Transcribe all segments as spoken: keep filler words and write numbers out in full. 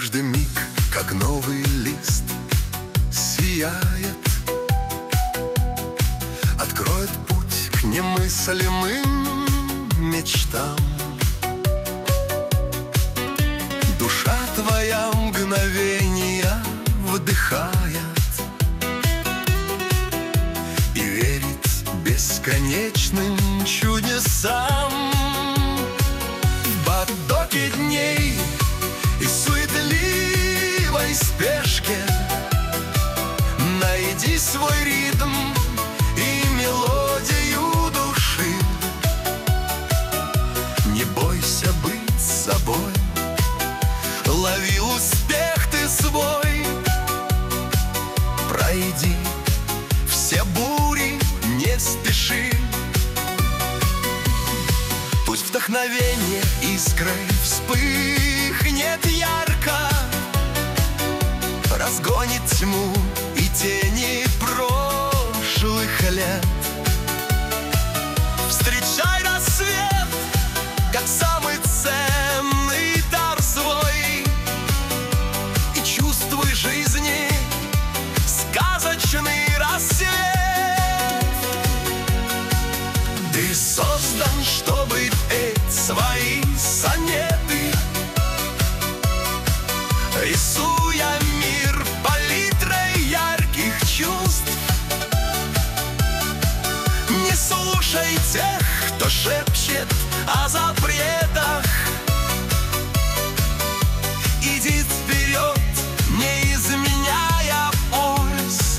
Каждый миг, как новый лист, сияет, откроет путь к немыслимым мечтам. Душа твоя мгновения вдыхает и верит бесконечным чудесам. В потоке дней и суетливой спешке найди свой ритм и мелодию души. Не бойся быть собой, лови успех ты свой. Пройди все бури, не спеши. Пусть вдохновение искрой вспыхнет ярко, разгонит тьму и тени прошлых лет. Встречай рассвет, как самый ценный дар свой, и чувствуй жизни сказочный рассвет. Ты создан, чтобы петь свои сонеты, рисуя мир палитрой ярких чувств. Не слушай тех, кто шепчет о запретах. Иди вперед, не изменяя пульс.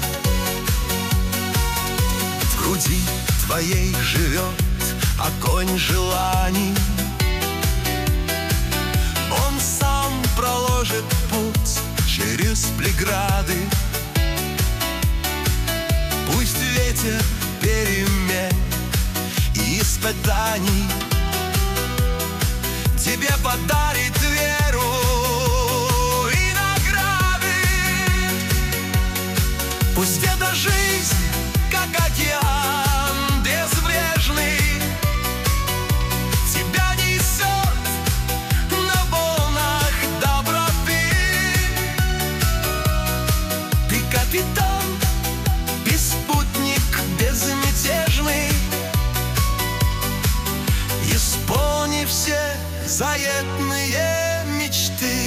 В груди твоей живет огонь желаний. Он сам проложит путь через преграды. Пусть ветер перемен и испытаний тебе подарит веру и награды. Пусть эта жизнь, как океан безбрежный, тебя несет на волнах доброты. Ты капитан и спутник безмятежный. Исполни все заветные мечты.